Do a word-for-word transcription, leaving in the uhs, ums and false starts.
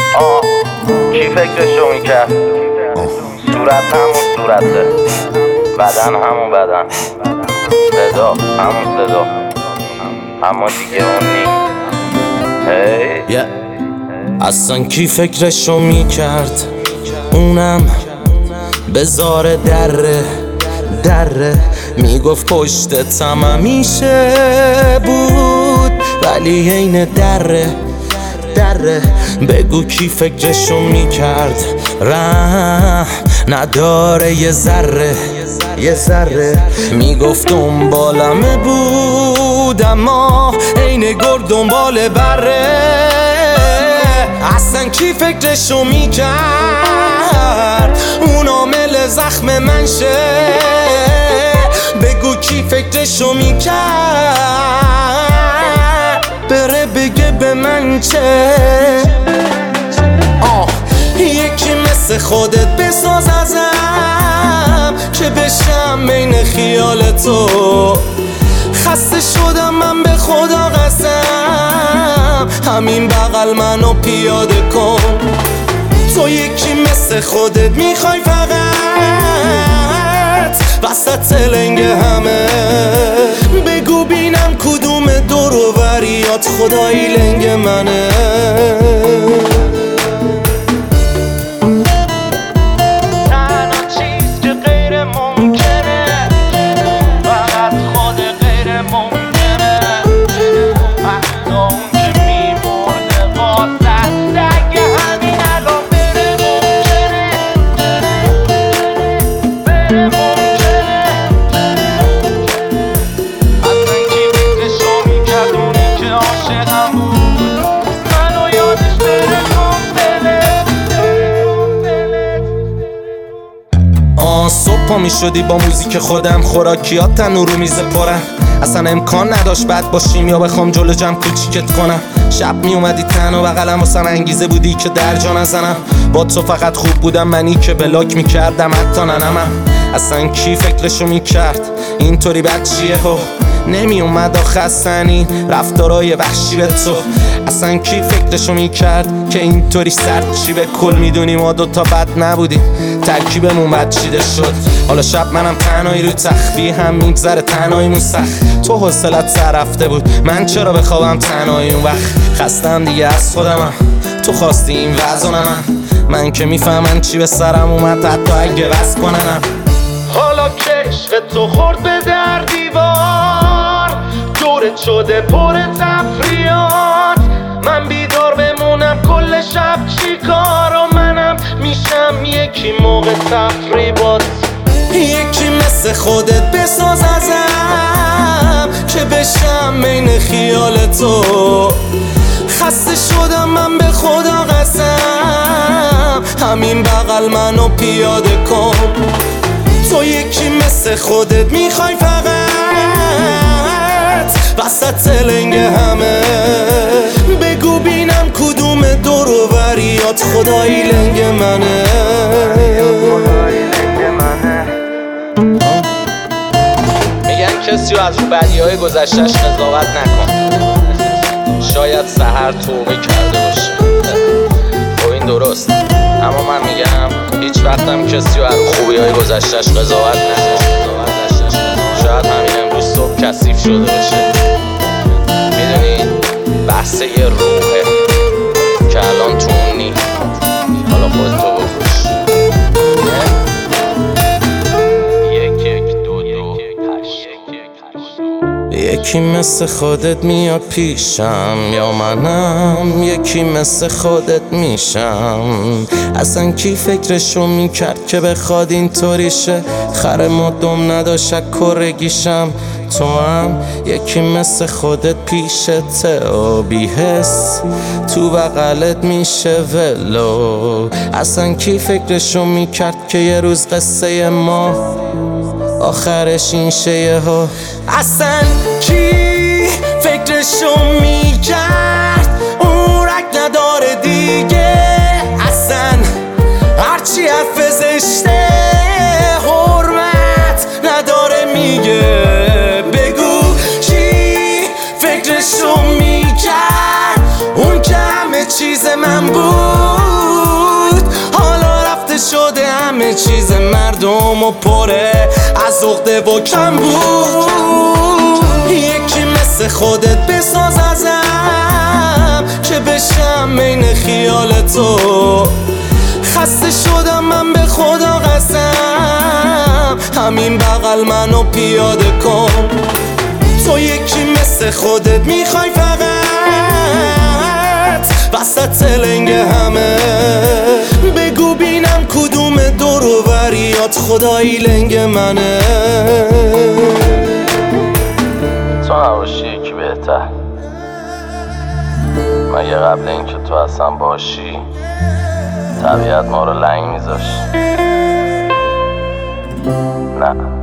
آه کی فکرشو میکرد؟ صورت همون صورته، بدن همون بدن، صدا همون صدا، اما دیگه اون نی. هی yeah. اصلا کی فکرشو میکرد اونم بذاره دره دره میگفت پشتتم همیشه بود ولی عین دره دره. بگو کی فکرشو میکرد ره نداره یه ذره یه ذره. میگفت دنبالمه بود اما عین گرگ دنبال بره. اصلا کی فکرشو میکرد اون عامل زخم من شه؟ بگو کی فکرشو میکرد بره بگه به من چه؟ آه یکی مثل خودت بساز ازم که بشم بین خیال تو. خسته شدم من به خدا قسم همین بغل منو پیاده کن. تو یکی مثل خودت میخوای فقط وسط لنگ همه. بگو بینم کدوم دور و بریات خدایی لنگ منه. صبح پا می شدی با موزیک خودم، خوراکیات تنور رو میز پرن. اصلا امکان نداشت بد باشیم یا بخوام جلو جمع کوچیکت کنم. شب می اومدی تنها بغلم واسم انگیزه بودی که درجا نزنم. با تو فقط خوب بودم منی که بلاک میکردم حتی ننمم. اصلا کی فکرشو میکرد اینطوری بد چیه هو نمی اومد آخه اصلا رفتارای وحشی به تو. اصلا کی فکرشو میکرد که اینطوری سرد چی؟ به کل میدونی ما دوتا بد نبودیم، ترکیبمون بد چیده شد. حالا شب منم تنهایی رو تخفی هم میگذره تنهاییمون سخت. تو حوصلت سر رفته بود من چرا بخوابم تنهایی اون وقت؟ خستم دیگه از خودمم تو خواستی این وضع من. من که میفهمن چی به سرم اومد حتی اگه بس کننم. حالا کشف تو خورد به در دیوار دورت شده پر تفریات. من بیدار بمونم کل شب چی کار و منم میشم یکی موقع تفریبات. یکی مثل خودت بساز ازم که بشم بین خیال تو. خسته شدم من به خدا قسم همین بغل منو پیاده کن. تو یکی مثل خودت میخوای فقط وسط لنگ همه. بگو بینم کدوم دور و بریات خدایی لنگ منه. میگن کسی رو از رو بدیهای گذشتش قضاوت نکن، شاید سحر توبه کرده باشه. خب این درست، اما من میگم هیچ وقتم کسی رو از رو خوبیهای گذشتش قضاوت نکن. شاید همین امروز صبح کثیف شده باشه. میدونی بحث یه روحه که الان تو اون نی. حالا خود تو بکش. یک یک دو دو هشت. یکی مثل خودت میاد پیشم یا منم یکی مثل خودت میشم. اصلا کی فکرشو میکرد که بخواد اینطوری شه؟ خر ما دم نداشت کرگیشم. تو هم یکی مثل خودت پیشته و بی حس تو بغلت میشه ولو. اصلا کی فکرشو میکرد که یه روز قصه ما آخرش این شه ها؟ اصلا کی فکرشو میکرد اون رگ نداره دیگه؟ اصلا هرچی حرف زشته حرمت نداره میگه. بگو کی فکرشو میکرد اون که همه چیز من بود و پره از عقده و کم بود. یکی مثل خودت بساز ازم که بشم بین خیال تو. خسته شدم من به خدا قسم، همین بغل منو پیاده کن. تو یکی مثل خودت میخوای فقط وسط لنگ همه. بگو بینم کدوم دور و بریات خدایی لنگ منه. تو نباشی یکی بهتر، مگه قبل اینکه تو اصلا باشی طبیعت ما رو لنگ میذاشت؟ نه